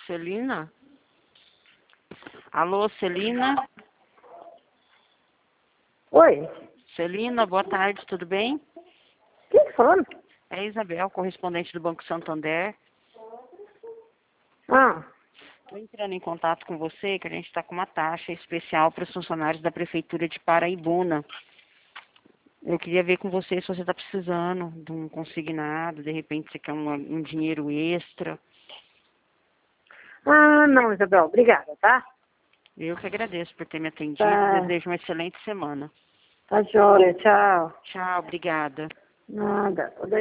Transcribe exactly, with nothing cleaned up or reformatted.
Celina? Alô, Celina? Oi, Celina, boa tarde, tudo bem? quem tá falando? É a Isabel, correspondente do Banco Santander. Ah, Estou entrando em contato com você, que a gente está com uma taxa especial para os funcionários da Prefeitura de Paraibuna. Eu queria ver com você se você está precisando de um consignado, de repente você quer um, um dinheiro extra. ah, não, Isabel, obrigada, tá? Eu que agradeço por ter me atendido. Tá, Desejo uma excelente semana. tá jóia, tchau. Tchau, obrigada. Nada.